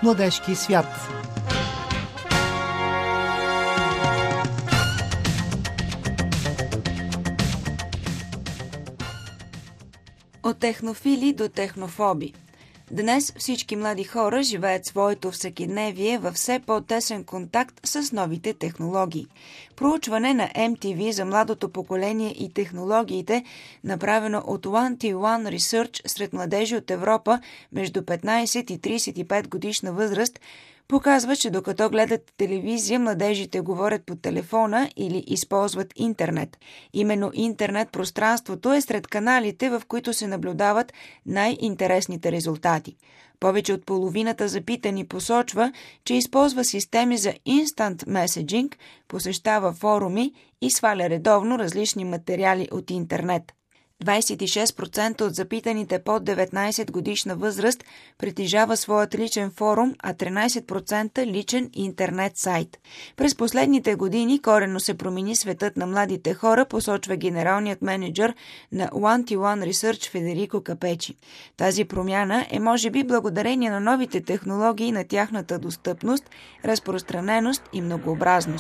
младежки свят. От технофили до технофоби. Днес всички млади хора живеят своето всекидневие във все по-тесен контакт с новите технологии. Проучване на MTV за младото поколение и технологиите, направено от One to One Research сред младежи от Европа между 15 и 35 годишна възраст, показва, че докато гледат телевизия, младежите говорят по телефона или използват интернет. Именно интернет пространството е сред каналите, в които се наблюдават най-интересните резултати. Повече от половината запитани посочва, че използва системи за instant messaging, посещава форуми и сваля редовно различни материали от интернет. 26% от запитаните под 19 годишна възраст притежава своят личен форум, а 13% личен интернет сайт. През последните години коренно се промени светът на младите хора, посочва генералният менеджер на One to One Research Федерико Капечи. Тази промяна е може би благодарение на новите технологии, на тяхната достъпност, разпространеност и многообразност.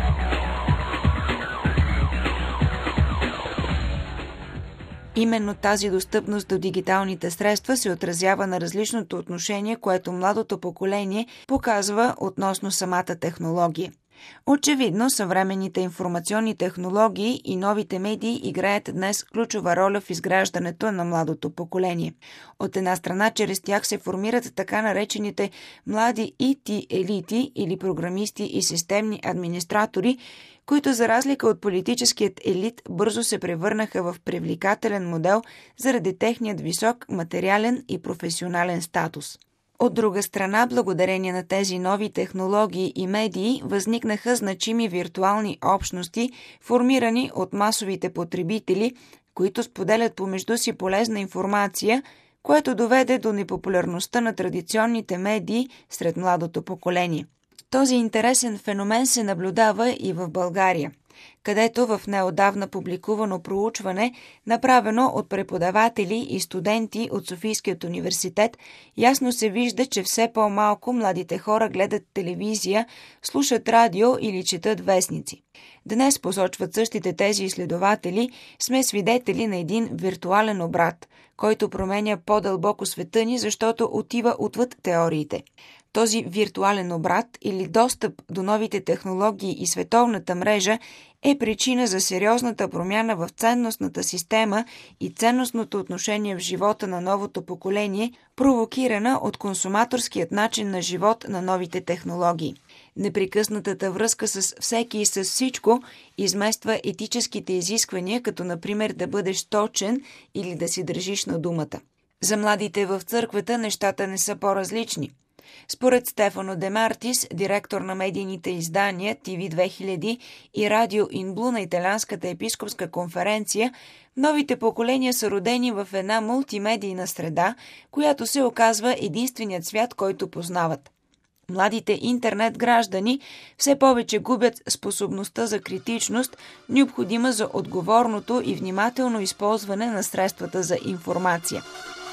Именно тази достъпност до дигиталните средства се отразява на различното отношение, което младото поколение показва относно самата технология. Очевидно, съвременните информационни технологии и новите медии играят днес ключова роля в изграждането на младото поколение. От една страна, чрез тях се формират така наречените млади IT елити или програмисти и системни администратори, които за разлика от политическият елит бързо се превърнаха в привлекателен модел заради техният висок материален и професионален статус. От друга страна, благодарение на тези нови технологии и медии, възникнаха значими виртуални общности, формирани от масовите потребители, които споделят помежду си полезна информация, което доведе до непопулярността на традиционните медии сред младото поколение. Този интересен феномен се наблюдава и в България, където в неотдавна публикувано проучване, направено от преподаватели и студенти от Софийският университет, ясно се вижда, че все по-малко младите хора гледат телевизия, слушат радио или четат вестници. Днес, посочват същите тези изследователи, сме свидетели на един виртуален обрат, който променя по-дълбоко света ни, защото отива отвъд теориите. Този виртуален обрат или достъп до новите технологии и световната мрежа е причина за сериозната промяна в ценностната система и ценностното отношение в живота на новото поколение, провокирана от консуматорският начин на живот на новите технологии. Непрекъснатата връзка с всеки и с всичко измества етическите изисквания, като например да бъдеш точен или да си държиш на думата. За младите в църквата нещата не са по-различни. Според Стефано Де Мартис, директор на медийните издания TV2000 и Радио Инблу на Италианската епископска конференция, новите поколения са родени в една мултимедийна среда, която се оказва единственият свят, който познават. Младите интернет граждани все повече губят способността за критичност, необходима за отговорното и внимателно използване на средствата за информация.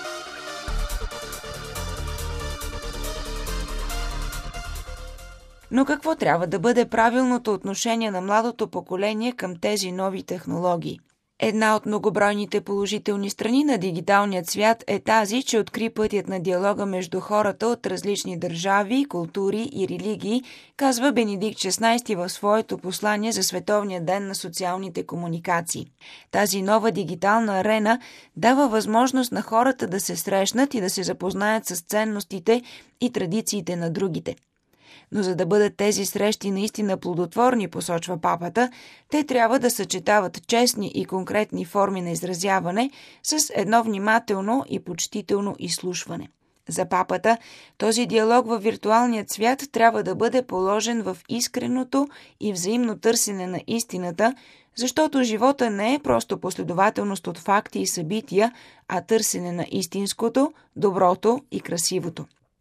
Но какво трябва да бъде правилното отношение на младото поколение към тези нови технологии? Една от многобройните положителни страни на дигиталният свят е тази, че откри пътят на диалога между хората от различни държави, култури и религии, казва Бенедикт XVI в своето послание за Световния ден на социалните комуникации. Тази нова дигитална арена дава възможност на хората да се срещнат и да се запознаят с ценностите и традициите на другите. Но за да бъдат тези срещи наистина плодотворни, посочва папата, те трябва да съчетават честни и конкретни форми на изразяване с едно внимателно и почтително изслушване. За папата, този диалог във виртуалният свят трябва да бъде положен в искреното и взаимно търсене на истината, защото живота не е просто последователност от факти и събития, а търсене на истинското, доброто и красивото.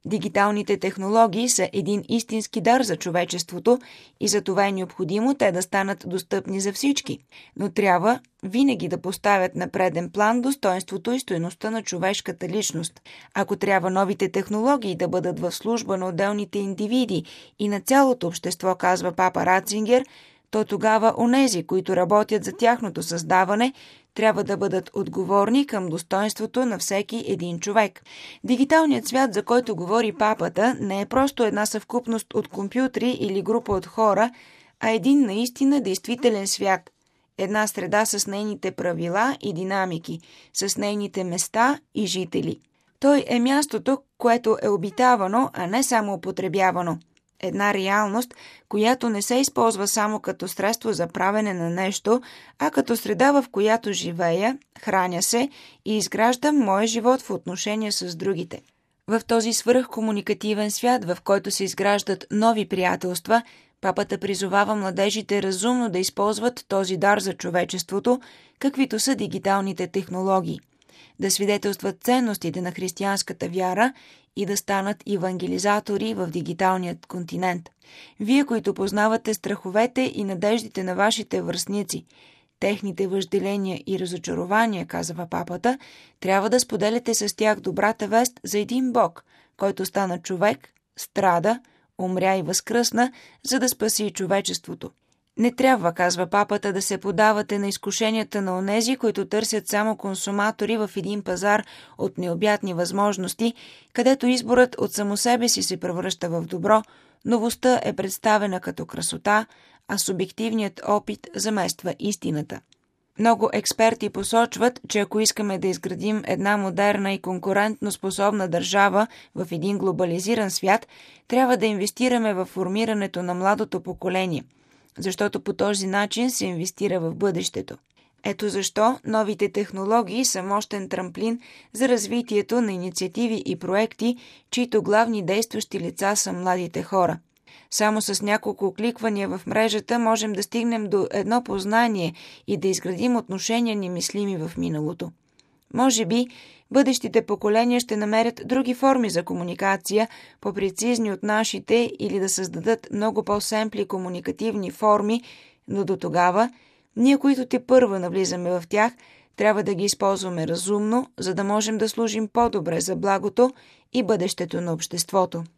Дигиталните технологии са един истински дар за човечеството и за това е необходимо те да станат достъпни за всички, но трябва винаги да поставят на преден план достоинството и стойността на човешката личност. Ако трябва новите технологии да бъдат в служба на отделните индивиди и на цялото общество, казва папа Ратцингер, то тогава онези, които работят за тяхното създаване, трябва да бъдат отговорни към достоинството на всеки един човек. Дигиталният свят, за който говори папата, не е просто една съвкупност от компютри или група от хора, а един наистина действителен свят. Една среда с нейните правила и динамики, с нейните места и жители. Той е мястото, което е обитавано, а не само употребявано. Една реалност, която не се използва само като средство за правене на нещо, а като среда, в която живея, храня се и изграждам моя живот в отношения с другите. В този свръхкомуникативен свят, в който се изграждат нови приятелства, папата призовава младежите разумно да използват този дар за човечеството, каквито са дигиталните технологии, да свидетелстват ценностите на християнската вяра и да станат евангелизатори в дигиталният континент. Вие, които познавате страховете и надеждите на вашите връстници, техните въжделения и разочарования, казва папата, трябва да споделяте с тях добрата вест за един Бог, който стана човек, страда, умря и възкръсна, за да спаси човечеството. Не трябва, казва папата, да се подавате на изкушенията на онези, които търсят само консуматори в един пазар от необятни възможности, където изборът от само себе си се превръща в добро, новостта е представена като красота, а субективният опит замества истината. Много експерти посочват, че ако искаме да изградим една модерна и конкурентно способна държава в един глобализиран свят, трябва да инвестираме в формирането на младото поколение, защото по този начин се инвестира в бъдещето. Ето защо новите технологии са мощен трамплин за развитието на инициативи и проекти, чието главни действащи лица са младите хора. Само с няколко кликвания в мрежата можем да стигнем до едно познание и да изградим отношения немислими в миналото. Може би, бъдещите поколения ще намерят други форми за комуникация, по-прецизни от нашите, или да създадат много по-семпли комуникативни форми, но до тогава, ние, които тепърва навлизаме в тях, трябва да ги използваме разумно, за да можем да служим по-добре за благото и бъдещето на обществото.